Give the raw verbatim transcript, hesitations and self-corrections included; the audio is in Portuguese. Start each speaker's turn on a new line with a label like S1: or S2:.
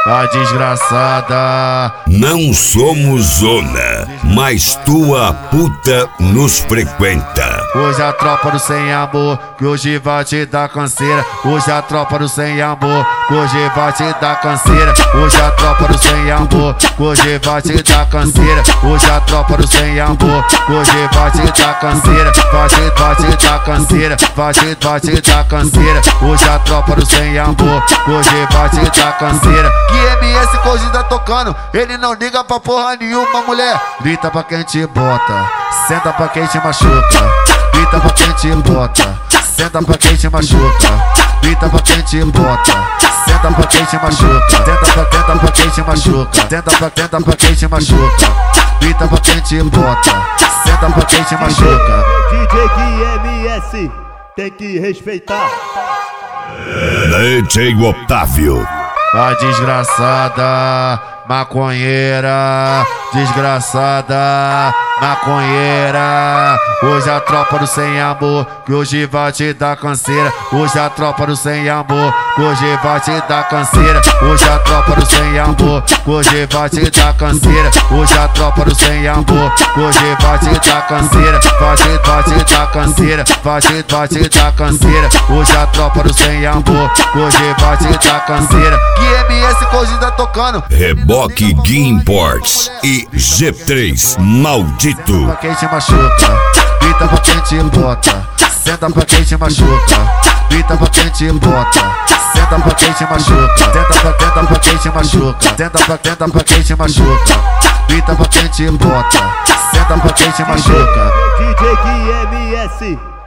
S1: a desgraçada.
S2: Não somos zona, mas tua puta nos frequenta.
S1: Hoje a tropa do sem amor, que hoje vai te dar canseira. Hoje a tropa do sem amor, que hoje vai te dar canseira. Hoje a tropa do sem amor, que hoje vai te dar canseira. Hoje a tropa do sem amor, que hoje vai te dar canseira. Vai te, vai te dar canseira, vai te, vai te dar canseira. Hoje a tropa do sem amor, que hoje vai te dar canseira. Que M S que hoje tá tocando, ele não liga pra porra nenhuma, mulher. Grita pra quem te bota, senta pra quem te machuca. Grita pra quem te bota, senta pra quem te machuca. Grita pra quem te bota, senta pra quem te machuca. Tenta pra, tenta pra quem te machuca. Tenta pra, tenta pra quem te machuca. Grita pra quem te bota, senta pra quem te machuca.
S3: D J que M S tem que respeitar.
S2: D J Otávio.
S1: A desgraçada, maconheira, desgraçada, maconheira. Hoje a tropa do sem amor, que hoje vai te dar canseira. Hoje a tropa do sem amor, que hoje vai te dar canseira. Hoje a tropa do sem amor, que hoje vai te dar canseira. Hoje a tropa do sem amor, que hoje vai te dar canseira. Vai te, vai te dar canseira, vai te, vai te dar canseira. Hoje a tropa do sem amor, que hoje vai te dar canseira. Que M S que hoje tá tocando,
S2: Reboque Imports e G três Maldito.
S1: pra quem te machuca, grita pra quem te bota, senta pra quem te machuca. Grita pra quem te bota, senta pra quem te machuca. Tenta pra, tenta pra quem te machuca. Tenta pra, tenta pra quem te machuca. Grita pra quem te bota, senta pra quem te machuca.
S3: D J que M S